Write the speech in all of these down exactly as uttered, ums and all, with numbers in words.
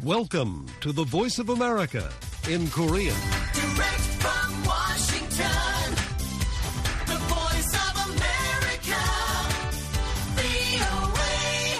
Welcome to the Voice of America in Korean. Direct from Washington, the Voice of America, 브이오에이.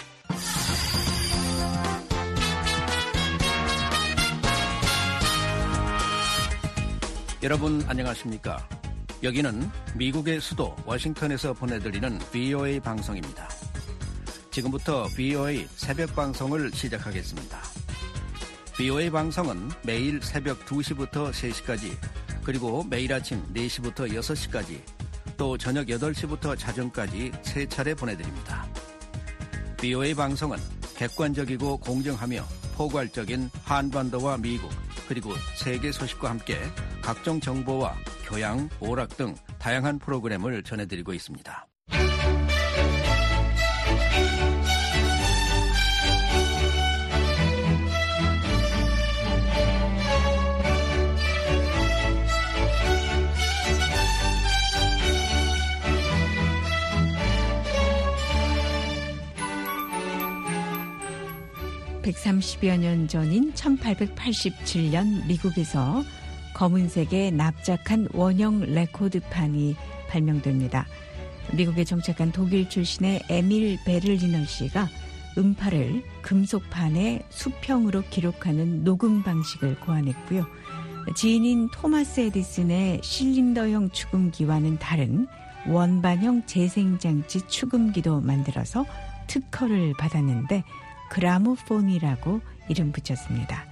여러분 안녕하십니까? 여기는 미국의 수도 워싱턴에서 보내드리는 브이오에이 방송입니다. 지금부터 브이오에이 새벽 방송을 시작하겠습니다. 브이오에이 방송은 매일 새벽 두 시부터 세 시까지, 그리고 매일 아침 네 시부터 여섯 시까지, 또 저녁 여덟 시부터 자정까지 세 차례 보내드립니다. 브이오에이 방송은 객관적이고 공정하며 포괄적인 한반도와 미국, 그리고 세계 소식과 함께 각종 정보와 교양, 오락 등 다양한 프로그램을 전해드리고 있습니다. 백삼십여 년 전인 천팔백팔십칠 년 미국에서 검은색의 납작한 원형 레코드판이 발명됩니다. 미국에 정착한 독일 출신의 에밀 베를리너 씨가 음파를 금속판에 수평으로 기록하는 녹음 방식을 고안했고요. 지인인 토마스 에디슨의 실린더형 축음기와는 다른 원반형 재생장치 축음기도 만들어서 특허를 받았는데 그라모폰이라고 이름 붙였습니다.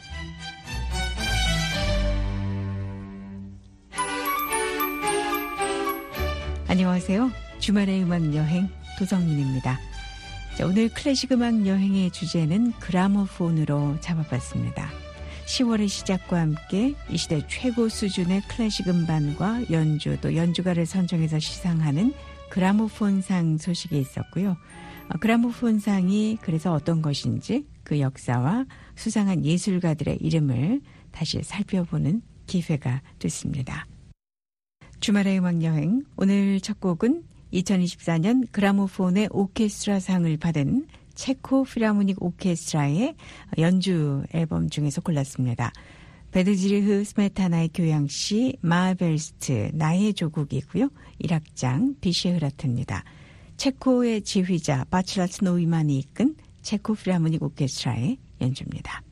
안녕하세요. 주말의 음악 여행 도정민입니다. 자, 오늘 클래식 음악 여행의 주제는 그라모폰으로 잡아봤습니다. 시월의 시작과 함께 이 시대 최고 수준의 클래식 음반과 연주, 또 연주가를 선정해서 시상하는 그라모폰상 소식이 있었고요. 그라모폰상이 그래서 어떤 것인지 그 역사와 수상한 예술가들의 이름을 다시 살펴보는 기회가 됐습니다. 주말의 음악여행, 오늘 첫 곡은 이천이십사 년 그라모폰의 오케스트라상을 받은 체코 필하모닉 오케스트라의 연주 앨범 중에서 골랐습니다. 베드지르흐 스메타나의 교향시 마베르스트 나의 조국이고요. 일 악장 비셰흐라트입니다. 체코의 지휘자 바칠라스 노이만이 이끈 체코 필하모닉 오케스트라의 연주입니다.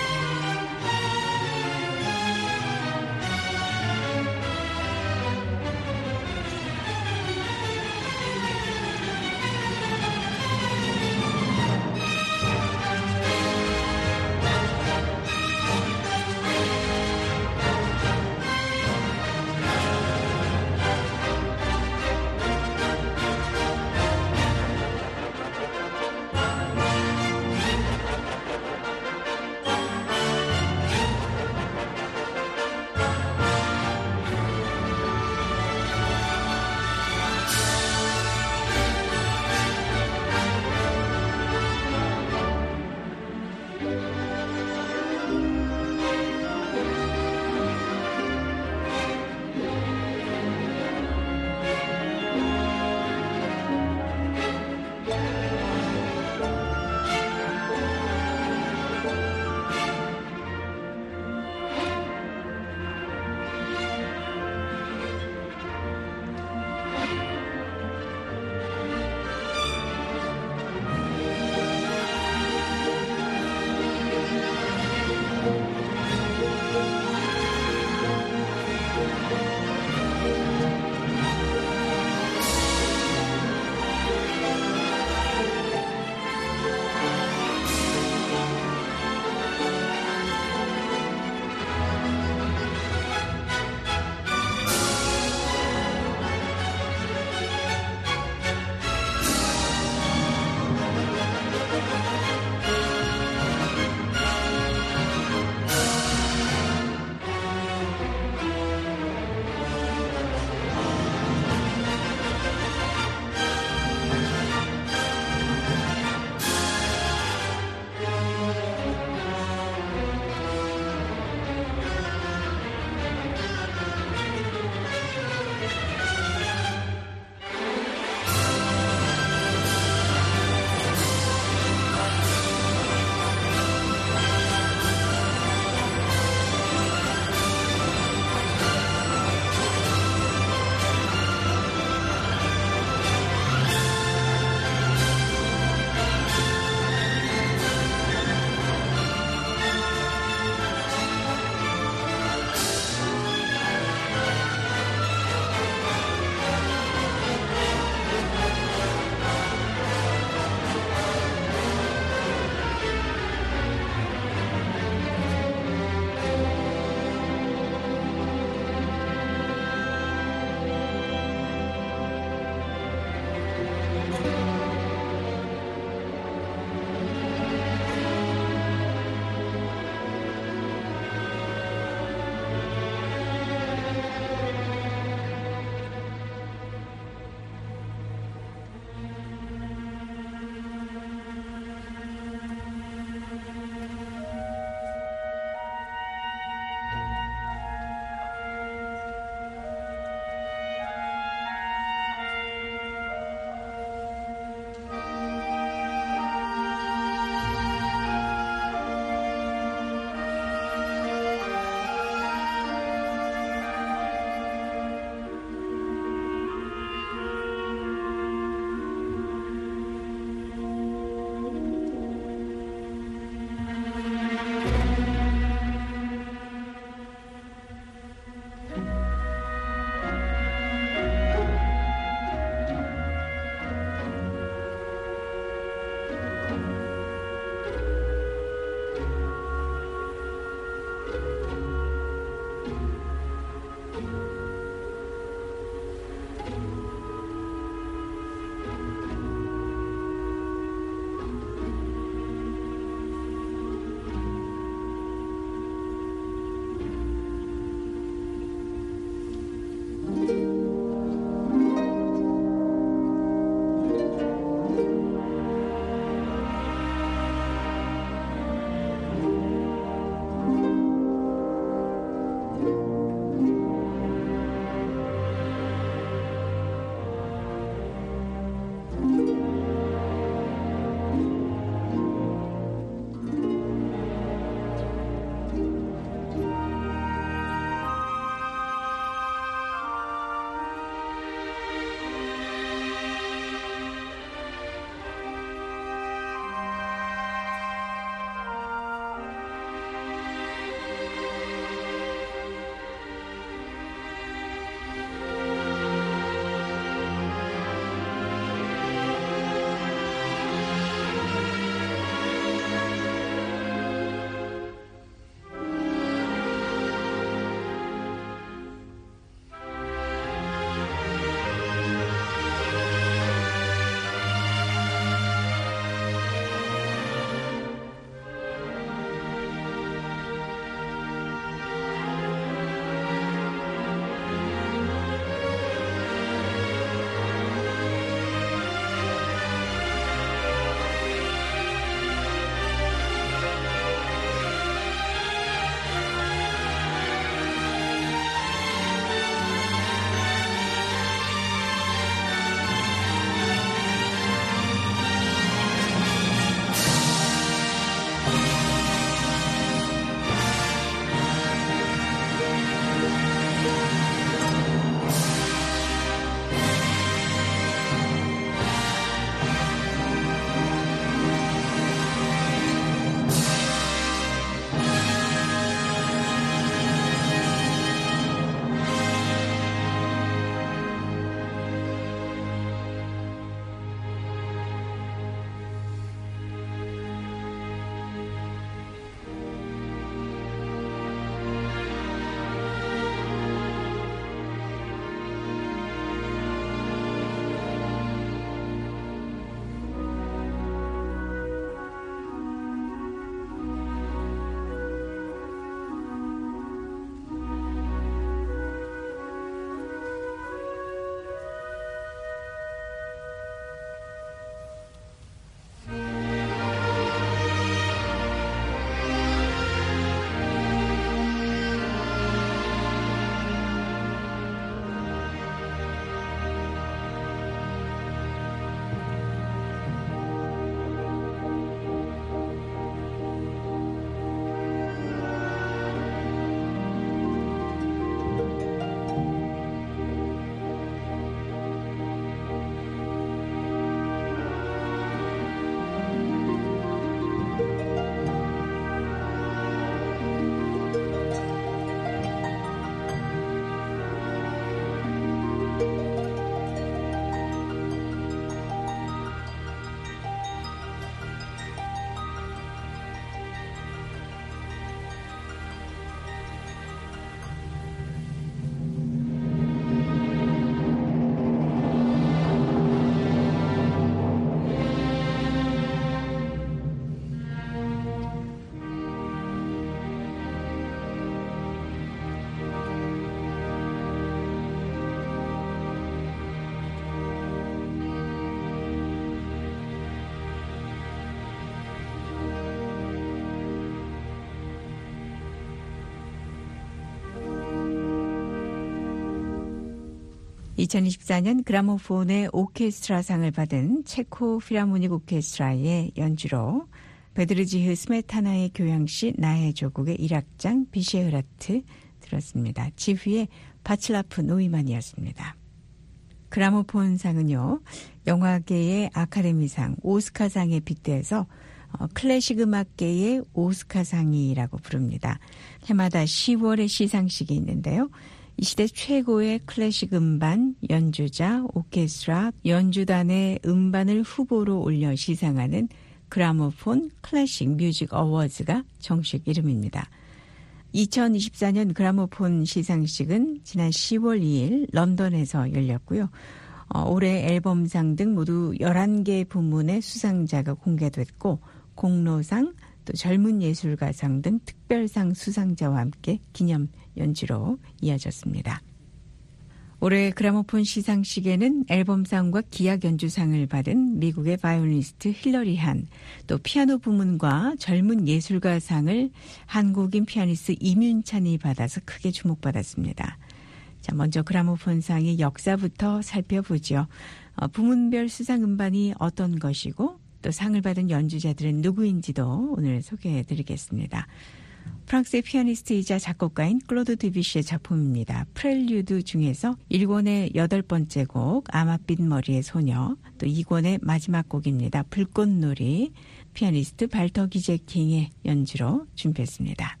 이천이십사 년 그라모폰의 오케스트라상을 받은 체코 필하모닉 오케스트라의 연주로 베드르지흐 스메타나의 교향시 나의 조국의 일 악장 비셰흐라트 들었습니다. 지휘의 바칠라프 노이만이었습니다. 그라모폰상은요, 영화계의 아카데미상, 오스카상에 빗대서 어, 클래식 음악계의 오스카상이라고 부릅니다. 해마다 시월에 시상식이 있는데요. 이 시대 최고의 클래식 음반, 연주자, 오케스트라, 연주단의 음반을 후보로 올려 시상하는 그라모폰 클래식 뮤직 어워즈가 정식 이름입니다. 이천이십사 년 그라모폰 시상식은 지난 시월 이일 런던에서 열렸고요. 어, 올해 앨범상 등 모두 열한 개 부문의 수상자가 공개됐고 공로상, 또 젊은 예술가상 등 특별상 수상자와 함께 기념 연주로 이어졌습니다. 올해 그라모폰 시상식에는 앨범상과 기악 연주상을 받은 미국의 바이올리니스트 힐러리 한, 또 피아노 부문과 젊은 예술가상을 한국인 피아니스트 임윤찬이 받아서 크게 주목받았습니다. 자, 먼저 그라모폰상의 역사부터 살펴보죠. 어, 부문별 수상 음반이 어떤 것이고 또 상을 받은 연주자들은 누구인지도 오늘 소개해드리겠습니다. 프랑스의 피아니스트이자 작곡가인 클로드 드뷔시의 작품입니다. 프렐류드 중에서 일 권의 여덟 번째 곡 아마빛 머리의 소녀, 또 이 권의 마지막 곡입니다. 불꽃놀이, 피아니스트 발터 기제킹의 연주로 준비했습니다.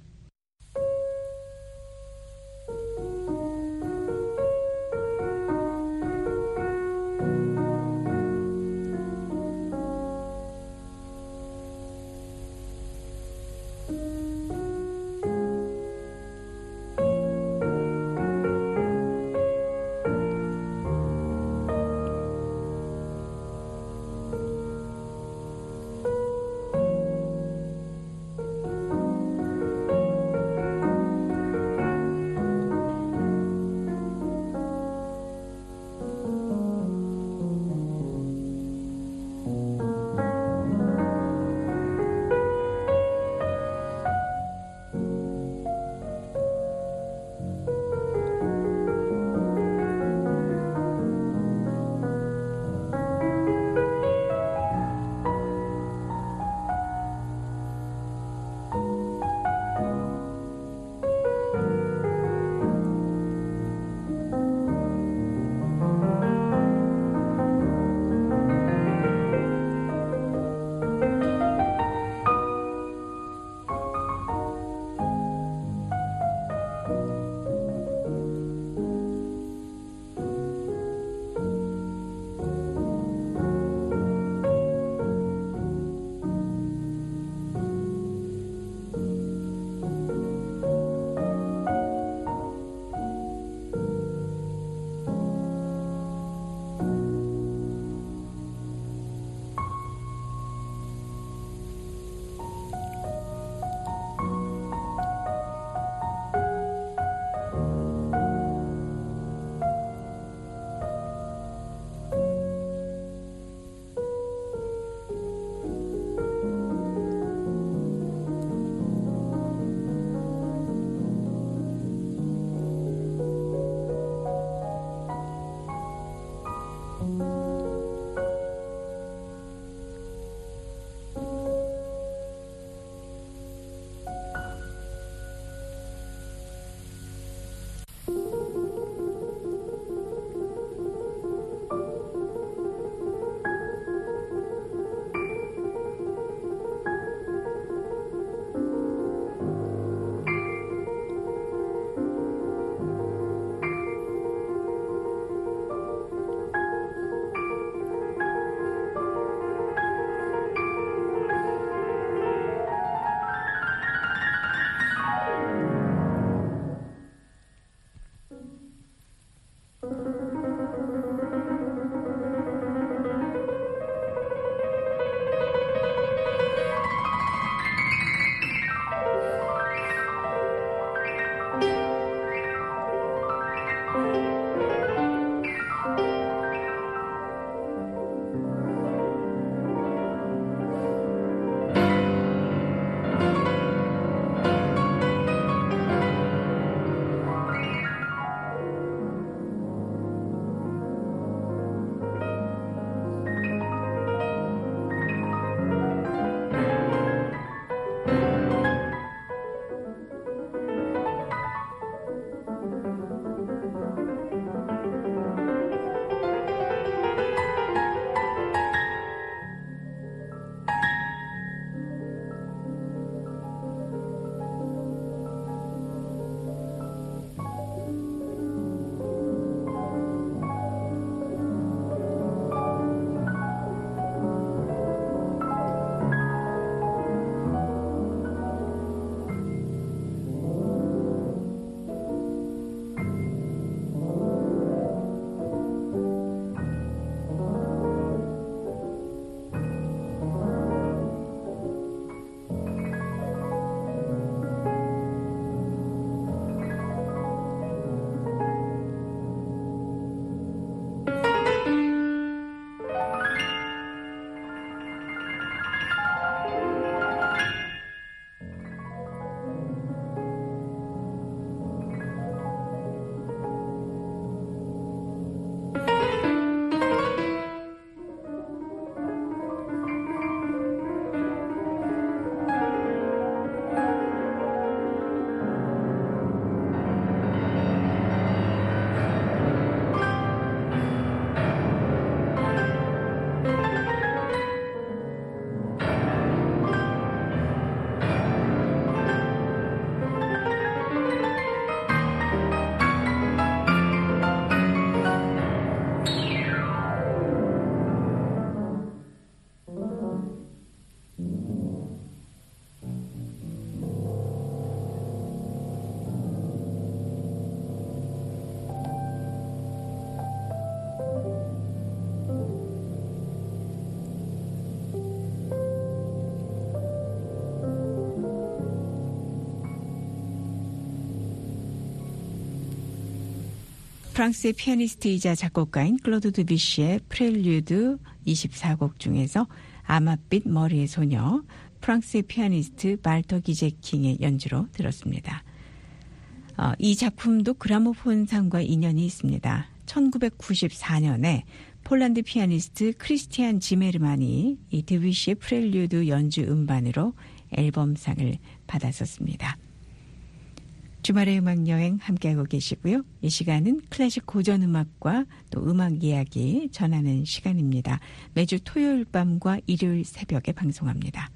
프랑스의 피아니스트이자 작곡가인 클로드 드뷔시의 프렐류드 이십사 곡 중에서 아맛빛 머리의 소녀, 프랑스의 피아니스트 말터 기제킹의 연주로 들었습니다. 어, 이 작품도 그라모폰상과 인연이 있습니다. 천구백구십사 년에 폴란드 피아니스트 크리스티안 지메르만이 이 드뷔시의 프렐류드 연주 음반으로 앨범상을 받았었습니다. 주말의 음악여행 함께하고 계시고요. 이 시간은 클래식 고전음악과 또 음악 이야기 전하는 시간입니다. 매주 토요일 밤과 일요일 새벽에 방송합니다.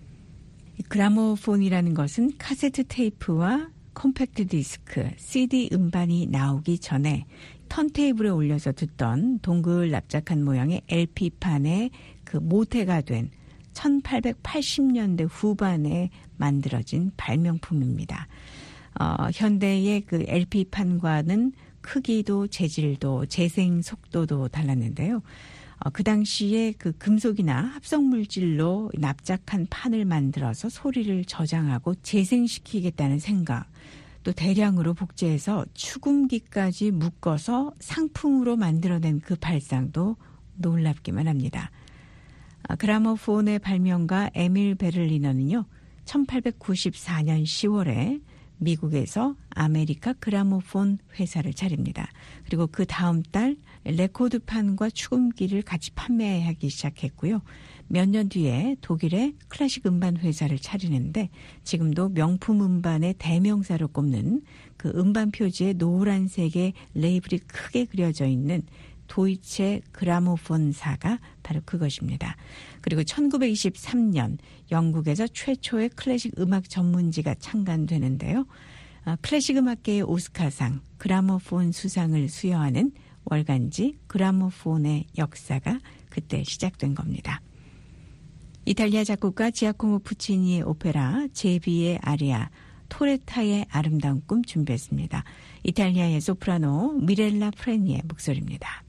그라모폰이라는 것은 카세트 테이프와 컴팩트 디스크, 씨디 음반이 나오기 전에 턴테이블에 올려서 듣던 동글 납작한 모양의 엘피판에 그 모태가 된 천팔백팔십 년대 후반에 만들어진 발명품입니다. 어, 현대의 그 엘피판과는 크기도 재질도 재생 속도도 달랐는데요. 어, 그 당시에 그 금속이나 합성물질로 납작한 판을 만들어서 소리를 저장하고 재생시키겠다는 생각, 또 대량으로 복제해서 축음기까지 묶어서 상품으로 만들어낸 그 발상도 놀랍기만 합니다. 아, 그라모폰의 발명가 에밀 베를리너는요, 천팔백구십사 년 시월에 미국에서 아메리카 그라모폰 회사를 차립니다. 그리고 그 다음 달 레코드판과 축음기를 같이 판매하기 시작했고요. 몇 년 뒤에 독일의 클래식 음반 회사를 차리는데 지금도 명품 음반의 대명사로 꼽는 그 음반 표지에 노란색의 레이블이 크게 그려져 있는 도이체 그라모폰사가 바로 그것입니다. 그리고 천구백이십삼 년 영국에서 최초의 클래식 음악 전문지가 창간되는데요. 클래식 음악계의 오스카상, 그라모폰 수상을 수여하는 월간지 그라모폰의 역사가 그때 시작된 겁니다. 이탈리아 작곡가 지아코모 푸치니의 오페라 제비의 아리아, 토레타의 아름다운 꿈 준비했습니다. 이탈리아의 소프라노 미렐라 프레니의 목소리입니다.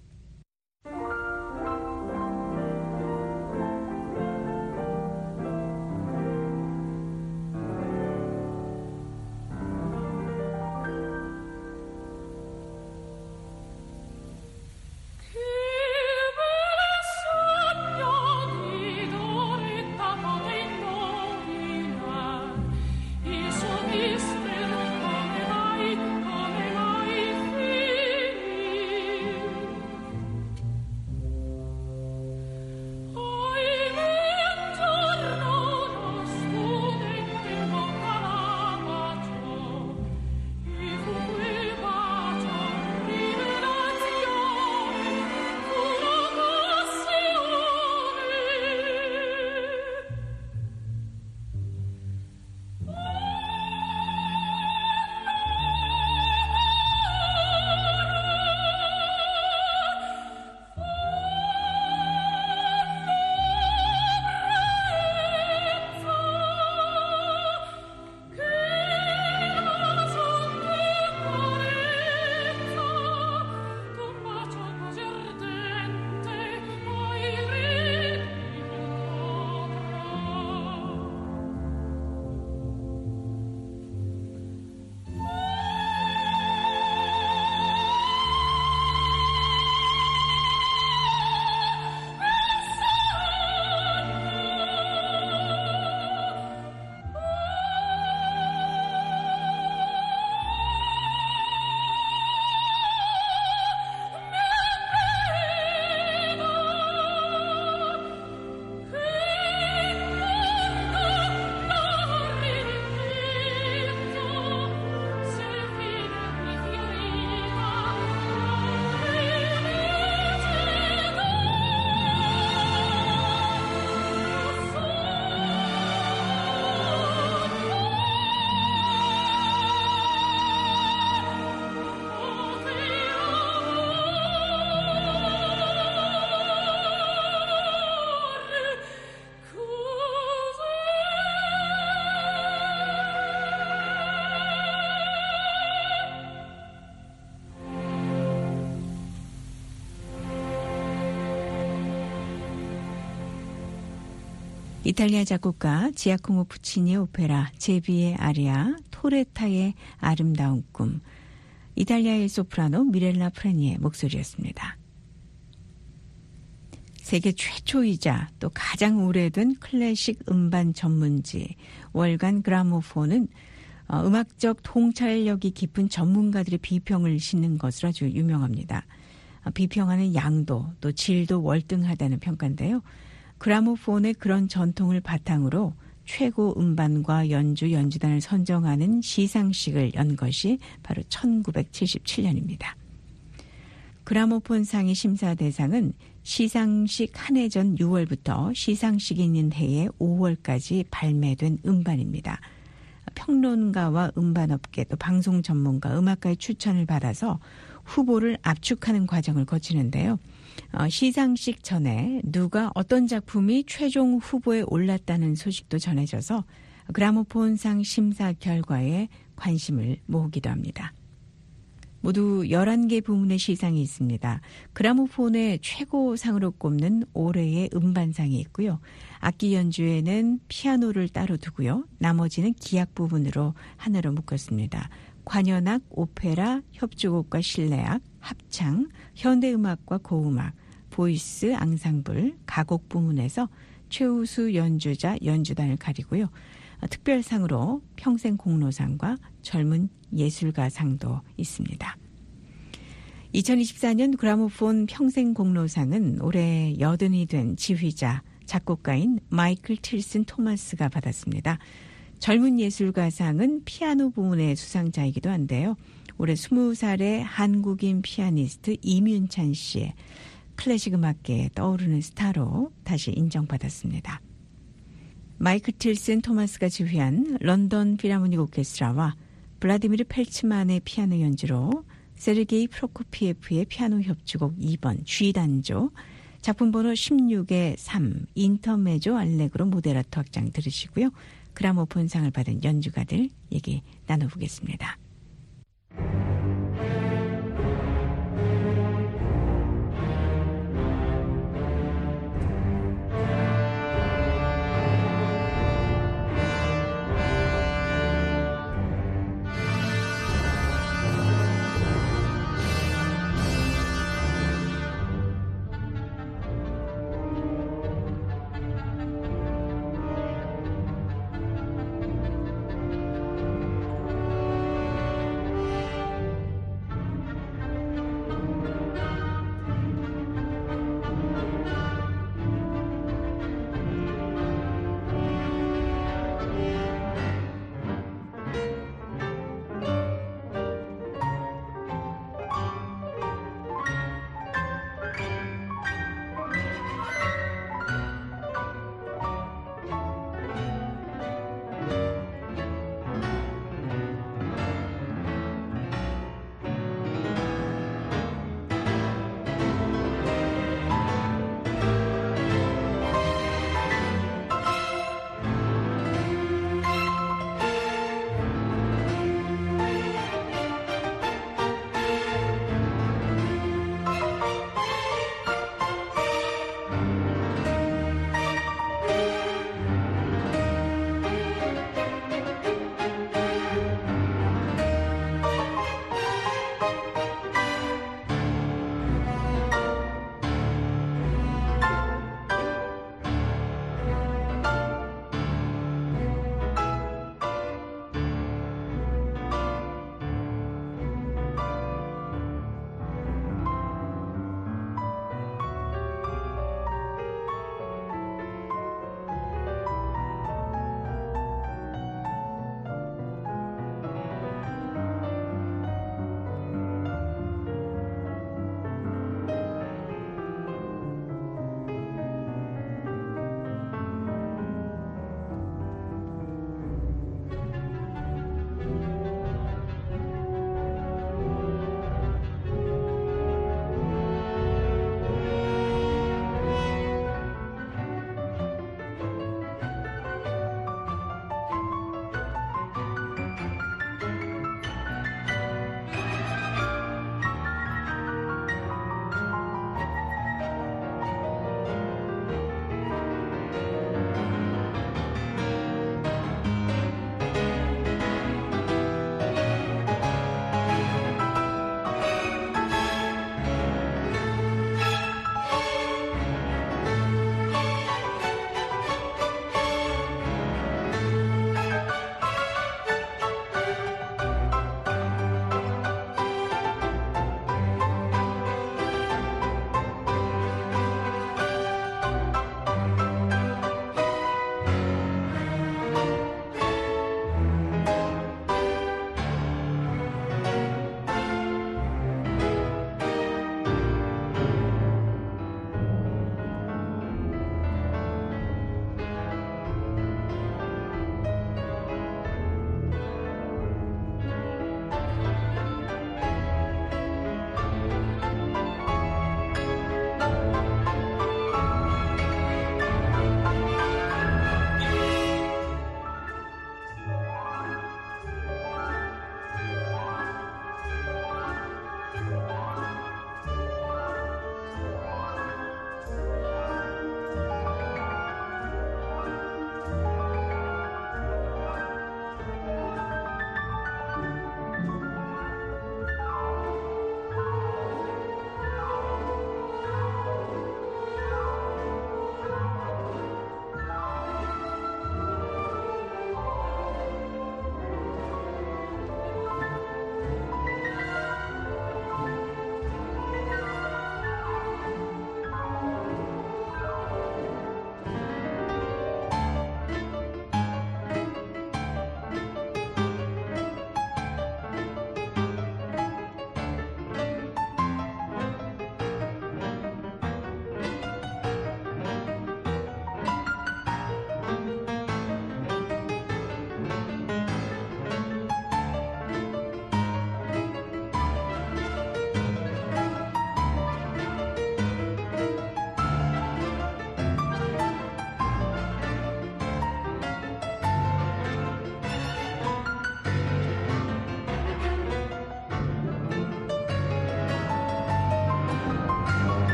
이탈리아 작곡가 지아코모 푸치니의 오페라 제비의 아리아, 토레타의 아름다운 꿈. 이탈리아의 소프라노 미렐라 프레니의 목소리였습니다. 세계 최초이자 또 가장 오래된 클래식 음반 전문지 월간 그라모폰은 음악적 통찰력이 깊은 전문가들의 비평을 싣는 것으로 아주 유명합니다. 비평하는 양도 또 질도 월등하다는 평가인데요. 그라모폰의 그런 전통을 바탕으로 최고 음반과 연주, 연주단을 선정하는 시상식을 연 것이 바로 천구백칠십칠 년입니다. 그라모폰상의 심사 대상은 시상식 한 해 전 유월부터 시상식이 있는 해의 오월까지 발매된 음반입니다. 평론가와 음반업계 또 방송 전문가, 음악가의 추천을 받아서 후보를 압축하는 과정을 거치는데요. 어, 시상식 전에 누가 어떤 작품이 최종 후보에 올랐다는 소식도 전해져서 그라모폰상 심사 결과에 관심을 모으기도 합니다. 모두 열한 개 부문의 시상이 있습니다. 그라모폰의 최고상으로 꼽는 올해의 음반상이 있고요. 악기 연주에는 피아노를 따로 두고요. 나머지는 기악 부분으로 하나로 묶었습니다. 관현악, 오페라, 협주곡과 실내악, 합창, 현대음악과 고음악, 보이스, 앙상블, 가곡 부문에서 최우수 연주자, 연주단을 가리고요. 특별상으로 평생공로상과 젊은 예술가상도 있습니다. 이천이십사 년 그라모폰 평생공로상은 올해 여든이 된 지휘자, 작곡가인 마이클 틸슨 토마스가 받았습니다. 젊은 예술가상은 피아노 부문의 수상자이기도 한데요. 올해 스무 살의 한국인 피아니스트 이윤찬 씨의 클래식 음악계에 떠오르는 스타로 다시 인정받았습니다. 마이클 틸슨 토마스가 지휘한 런던 필하모닉 오케스트라와 블라디미르 펠츠만의 피아노 연주로 세르게이 프로코피에프의 피아노 협주곡 이 번 G단조, 작품 번호 십육의 삼 인터메조 알레그로 모데라토 악장 들으시고요. 그라모폰상을 받은 연주가들 얘기 나눠보겠습니다.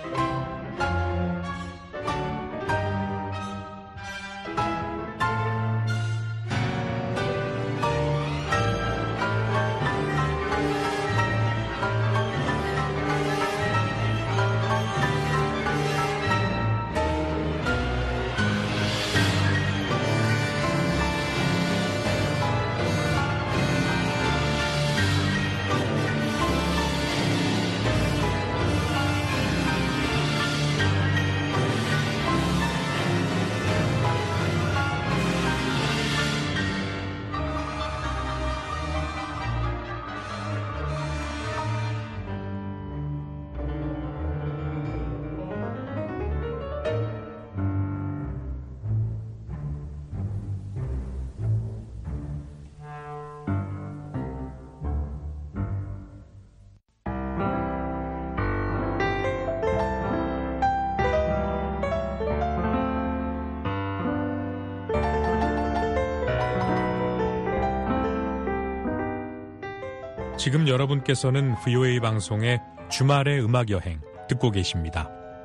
지금 여러분께서는 브이오에이 방송의 주말의 음악여행 듣고 계십니다.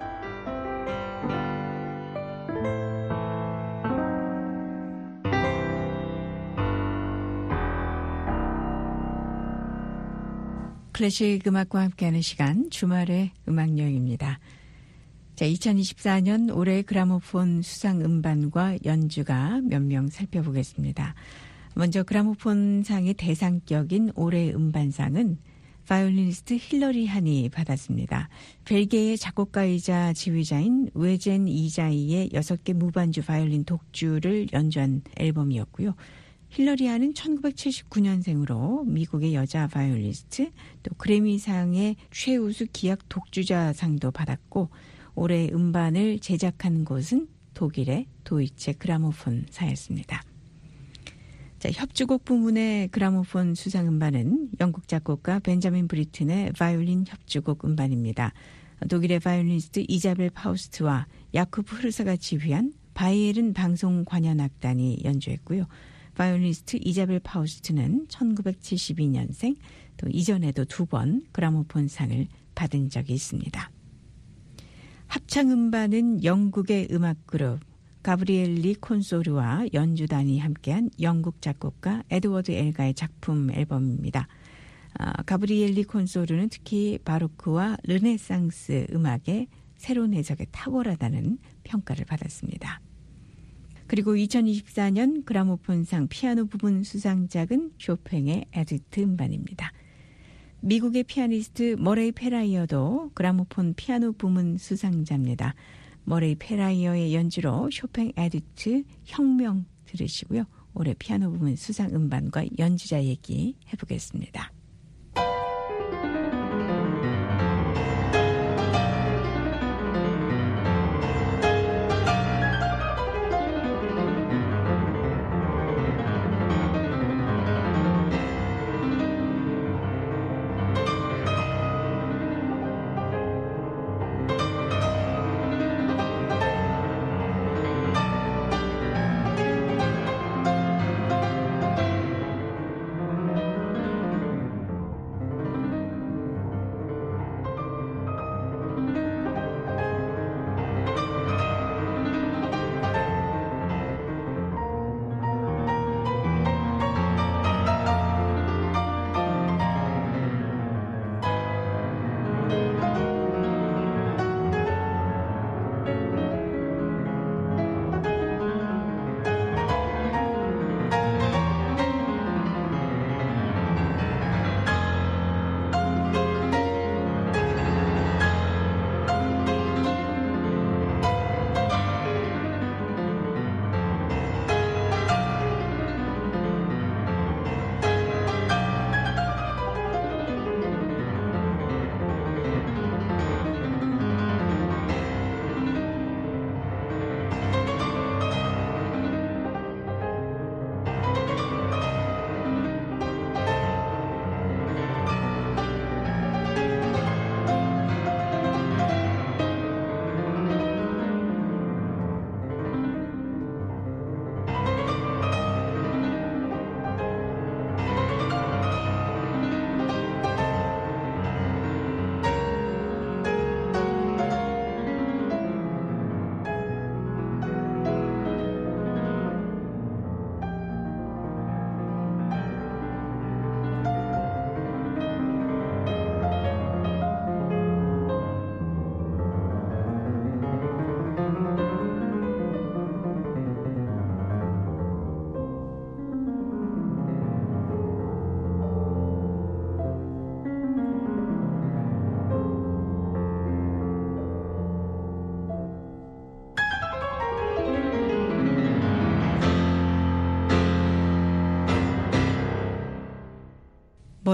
클래식 음악과 함께하는 시간 주말의 음악여행입니다. 자, 이천이십사 년 올해 그라모폰 수상 음반과 연주가 몇 명 살펴보겠습니다. 먼저 그라모폰상의 대상격인 올해 음반상은 바이올리니스트 힐러리 한이 받았습니다. 벨기에의 작곡가이자 지휘자인 외젠 이자이의 여섯 개 무반주 바이올린 독주를 연주한 앨범이었고요. 힐러리 한은 천구백칠십구 년생으로 미국의 여자 바이올리스트, 또 그래미상의 최우수 기악 독주자상도 받았고, 올해 음반을 제작한 곳은 독일의 도이체 그라모폰사였습니다. 자, 협주곡 부문의 그라모폰 수상 음반은 영국 작곡가 벤자민 브리튼의 바이올린 협주곡 음반입니다. 독일의 바이올리니스트 이자벨 파우스트와 야쿠브 흐르사가 지휘한 바이에른 방송관현악단이 연주했고요. 바이올리니스트 이자벨 파우스트는 천구백칠십이 년생, 또 이전에도 두 번 그라모폰상을 받은 적이 있습니다. 합창 음반은 영국의 음악 그룹 가브리엘리 콘소르와 연주단이 함께한 영국 작곡가 에드워드 엘가의 작품 앨범입니다. 아, 가브리엘리 콘소르는 특히 바로크와 르네상스 음악의 새로운 해석에 탁월하다는 평가를 받았습니다. 그리고 이천이십사 년 그라모폰상 피아노 부분 수상작은 쇼팽의 에듀트 음반입니다. 미국의 피아니스트 머레이 페라이어도 그라모폰 피아노 부문 수상자입니다. 머레이 페라이어의 연주로 쇼팽 에듀트 혁명 들으시고요. 올해 피아노 부문 수상 음반과 연주자 얘기 해보겠습니다.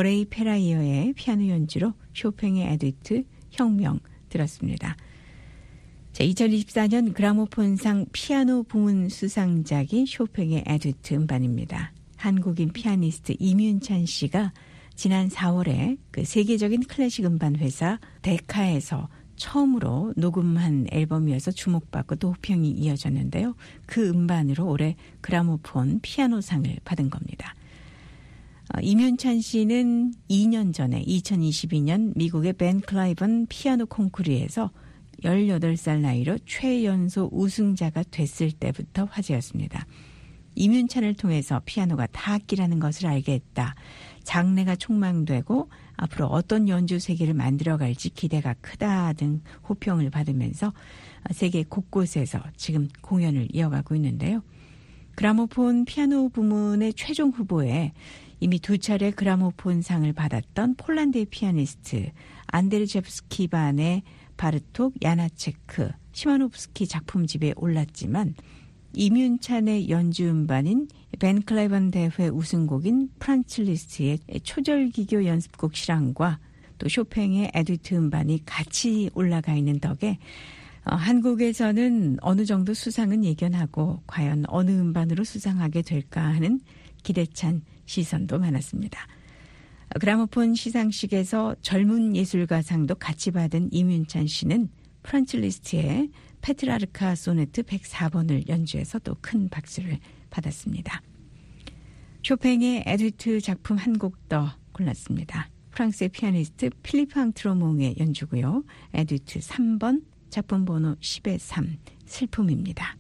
머레이 페라이어의 피아노 연주로 쇼팽의 에듀트 혁명 들었습니다. 자, 이천이십사 년 그라모폰상 피아노 부문 수상작이 쇼팽의 에듀트 음반입니다. 한국인 피아니스트 이윤찬 씨가 지난 사월에 그 세계적인 클래식 음반 회사 데카에서 처음으로 녹음한 앨범이어서 주목받고 또 호평이 이어졌는데요. 그 음반으로 올해 그라모폰 피아노상을 받은 겁니다. 어, 임윤찬 씨는 이 년 전에 이천이십이 년 미국의 벤 클라이번 피아노 콩쿠르에서 열여덟 살 나이로 최연소 우승자가 됐을 때부터 화제였습니다. 임윤찬을 통해서 피아노가 타악기라는 것을 알게 했다. 장래가 촉망되고 앞으로 어떤 연주 세계를 만들어갈지 기대가 크다 등 호평을 받으면서 세계 곳곳에서 지금 공연을 이어가고 있는데요. 그라모폰 피아노 부문의 최종 후보에 이미 두 차례 그라모폰상을 받았던 폴란드의 피아니스트 안데르제프스키 반의 바르톡, 야나체크, 시마노프스키 작품집에 올랐지만 임윤찬의 연주 음반인 벤 클라이번 대회 우승곡인 프란츠 리스트의 초절기교 연습곡 실황과 또 쇼팽의 에듀트 음반이 같이 올라가 있는 덕에 어, 한국에서는 어느 정도 수상은 예견하고 과연 어느 음반으로 수상하게 될까 하는 기대찬 시선도 많았습니다. 그라모폰 시상식에서 젊은 예술가상도 같이 받은 임윤찬 씨는 프란츠 리스트의 페트라르카 소네트 백사 번을 연주해서 또 큰 박수를 받았습니다. 쇼팽의 에듀트 작품 한 곡 더 골랐습니다. 프랑스의 피아니스트 필리프 앙트로몽의 연주고요. 에듀트 삼 번 작품 번호 십의 삼 슬픔입니다.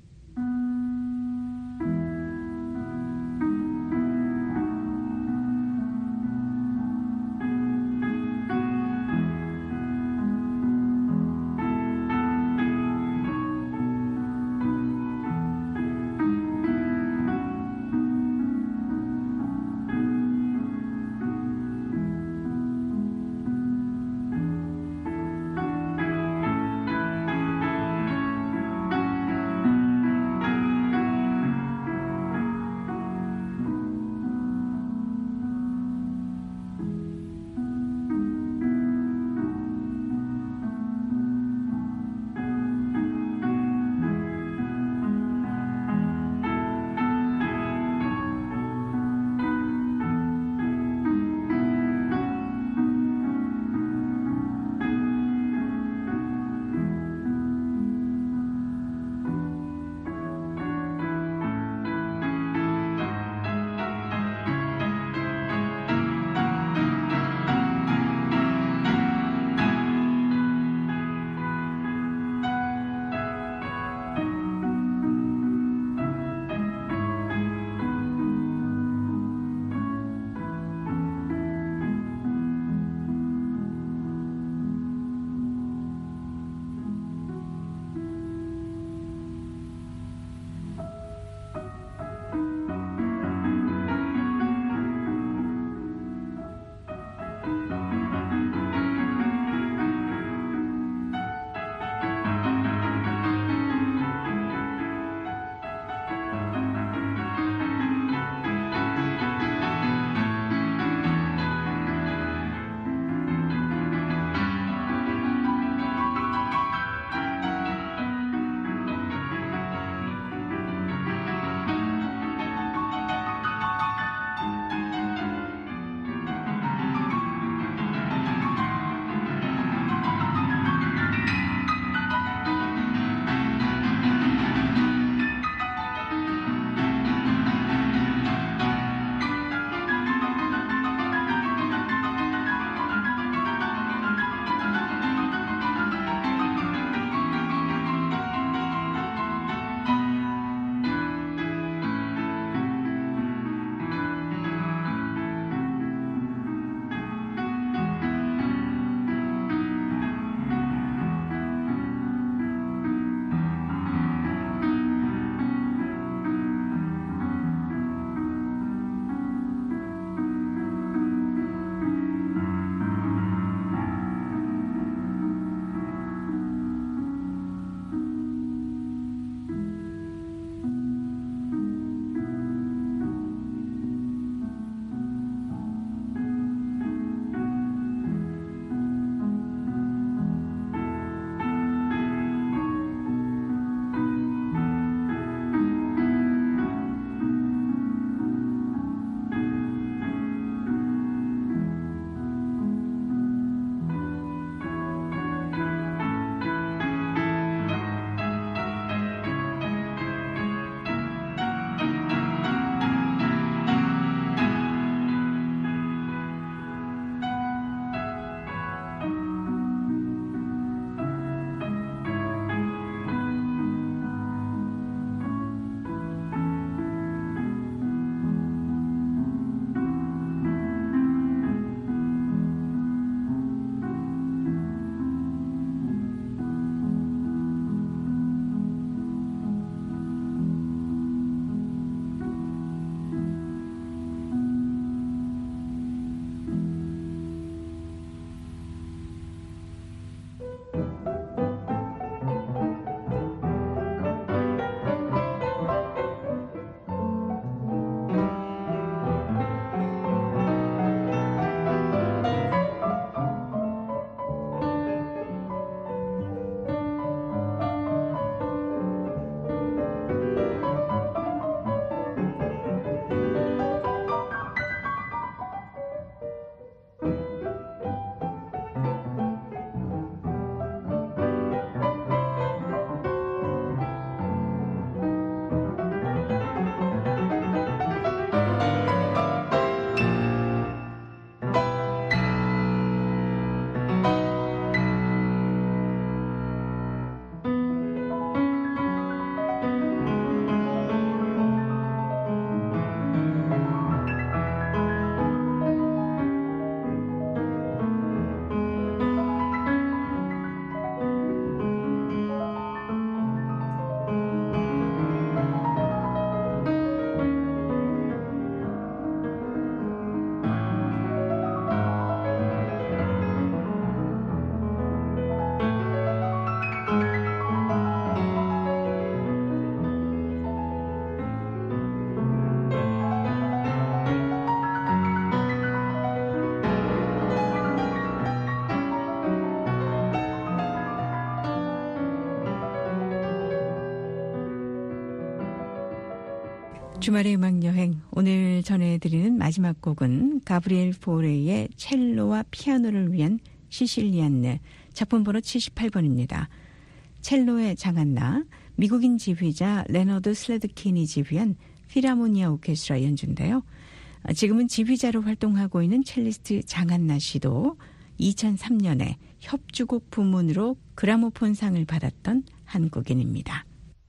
주말의 음악여행, 오늘 전해드리는 마지막 곡은 가브리엘 포레의 첼로와 피아노를 위한 시실리안느, 작품 번호 칠십팔 번입니다. 첼로의 장한나, 미국인 지휘자 레너드 슬레드킨이 지휘한 필하모니아 오케스트라 연주인데요. 지금은 지휘자로 활동하고 있는 첼리스트 장한나 씨도 이천삼 년에 협주곡 부문으로 그라모폰상을 받았던 한국인입니다.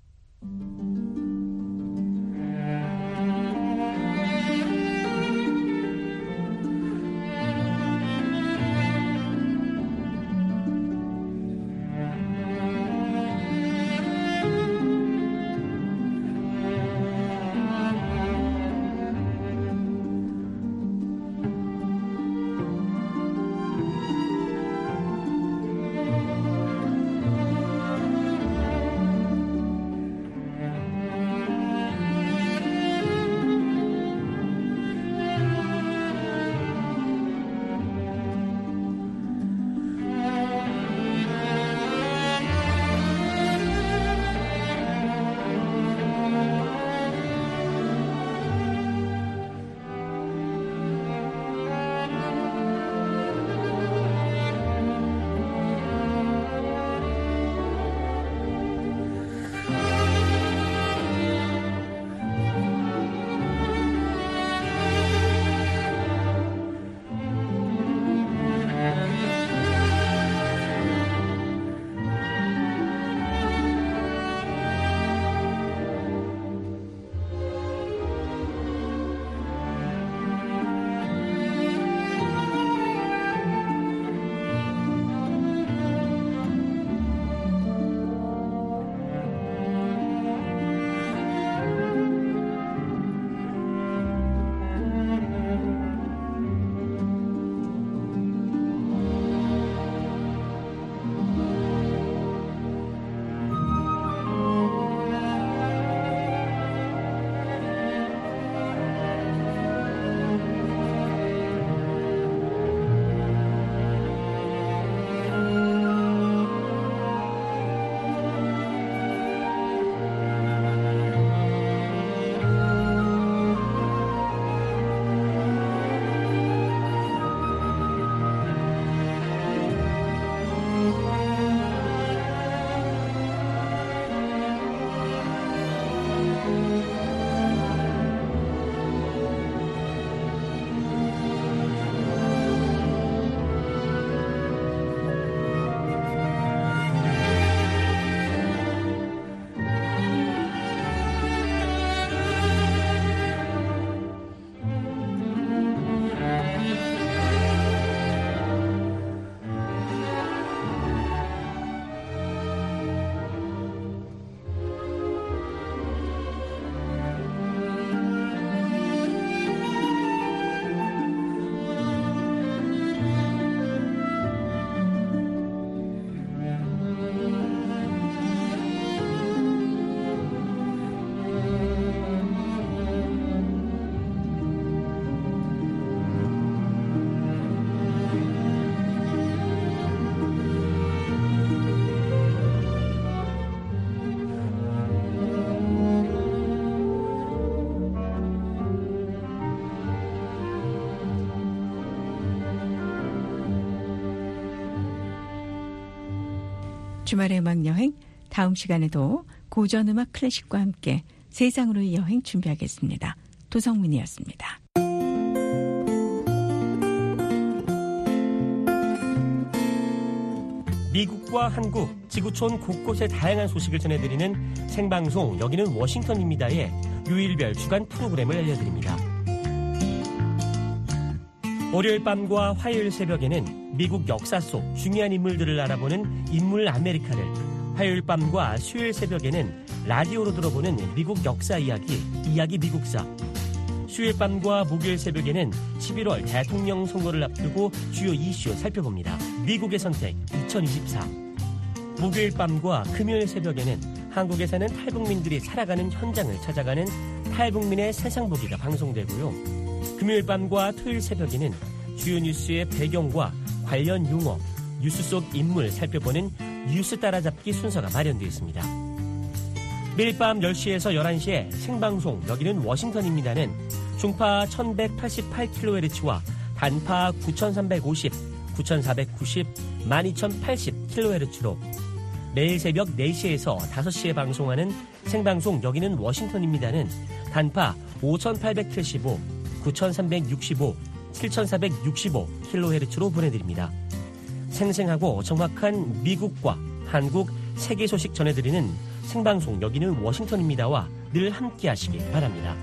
주말의 음악여행, 다음 시간에도 고전음악 클래식과 함께 세상으로의 여행 준비하겠습니다. 도성민이었습니다. 미국과 한국, 지구촌 곳곳의 다양한 소식을 전해드리는 생방송 여기는 워싱턴입니다의 요일별 주간 프로그램을 알려드립니다. 월요일 밤과 화요일 새벽에는 미국 역사 속 중요한 인물들을 알아보는 인물 아메리카를, 화요일 밤과 수요일 새벽에는 라디오로 들어보는 미국 역사 이야기, 이야기 미국사, 수요일 밤과 목요일 새벽에는 십일월 대통령 선거를 앞두고 주요 이슈 살펴봅니다. 미국의 선택 이천이십사. 목요일 밤과 금요일 새벽에는 한국에 사는 탈북민들이 살아가는 현장을 찾아가는 탈북민의 세상보기가 방송되고요. 금요일 밤과 토요일 새벽에는 주요 뉴스의 배경과 관련 용어, 뉴스 속 인물 살펴보는 뉴스 따라잡기 순서가 마련되어 있습니다. 매일 밤 열 시에서 열한 시에 생방송 여기는 워싱턴입니다는 중파 천백팔십팔 킬로헤르츠와 단파 구천삼백오십, 구천사백구십, 만 이천팔십 킬로헤르츠로 매일 새벽 네 시에서 다섯 시에 방송하는 생방송 여기는 워싱턴입니다는 단파 오천팔백칠십오, 구천삼백육십오, 칠천사백육십오 킬로헤르츠로 보내드립니다. 생생하고 정확한 미국과 한국, 세계 소식 전해드리는 생방송 여기는 워싱턴입니다와 늘 함께 하시기 바랍니다.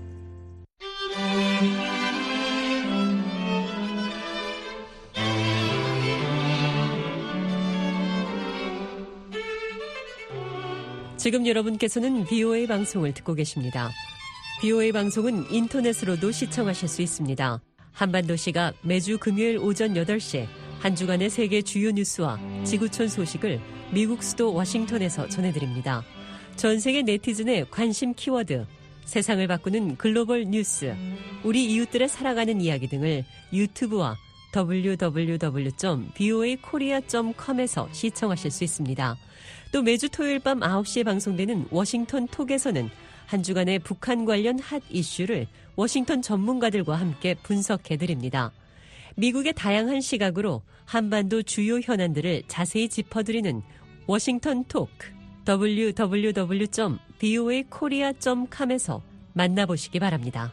지금 여러분께서는 비오에이 방송을 듣고 계십니다. 비오에이 방송은 인터넷으로도 시청하실 수 있습니다. 한반도시가 매주 금요일 오전 여덟 시 한 주간의 세계 주요 뉴스와 지구촌 소식을 미국 수도 워싱턴에서 전해드립니다. 전 세계 네티즌의 관심 키워드, 세상을 바꾸는 글로벌 뉴스, 우리 이웃들의 살아가는 이야기 등을 유튜브와 더블유 더블유 더블유 점 비오에이 코리아 점 컴에서 시청하실 수 있습니다. 또 매주 토요일 밤 아홉 시에 방송되는 워싱턴 톡에서는 한 주간의 북한 관련 핫 이슈를 워싱턴 전문가들과 함께 분석해드립니다. 미국의 다양한 시각으로 한반도 주요 현안들을 자세히 짚어드리는 워싱턴 톡, 더블유 더블유 더블유 점 비오에이 코리아 점 컴에서 만나보시기 바랍니다.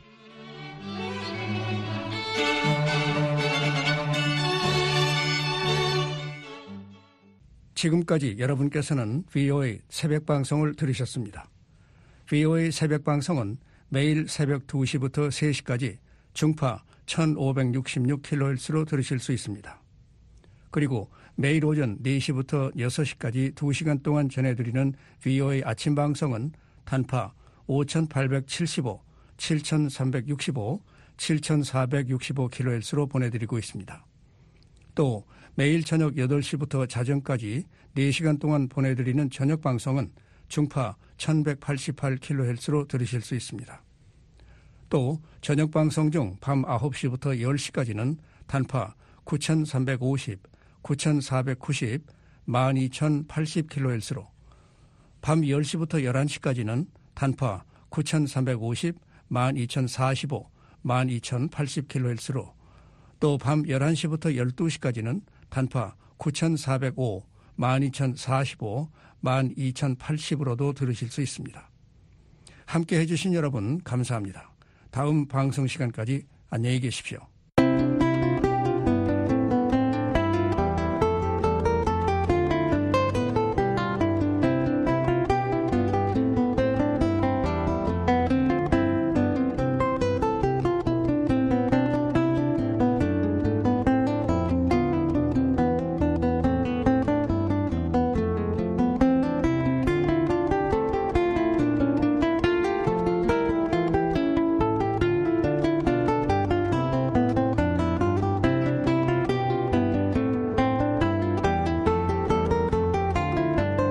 지금까지 여러분께서는 비오에이 새벽방송을 들으셨습니다. 비오에이 새벽방송은 매일 새벽 두 시부터 세 시까지 중파 천오백육십육 킬로헤르츠로 들으실 수 있습니다. 그리고 매일 오전 네 시부터 여섯 시까지 두 시간 동안 전해드리는 비오에이 아침방송은 단파 오천팔백칠십오, 칠천삼백육십오, 칠천사백육십오 킬로헤르츠로 보내드리고 있습니다. 또 매일 저녁 여덟 시부터 자정까지 네 시간 동안 보내드리는 저녁방송은 중파 천백팔십팔 킬로헤르츠로 들으실 수 있습니다. 또 저녁방송 중 밤 아홉 시부터 열 시까지는 단파 구천삼백오십, 구천사백구십, 만 이천팔십 킬로헤르츠로, 밤 열 시부터 열한 시까지는 단파 구천삼백오십, 만 이천사십오, 만 이천팔십 킬로헤르츠로, 또 밤 열한 시부터 열두 시까지는 단파 구천사백오, 만 이천사십오, 만 이천팔십으로도 들으실 수 있습니다. 함께 해주신 여러분 감사합니다. 다음 방송 시간까지 안녕히 계십시오.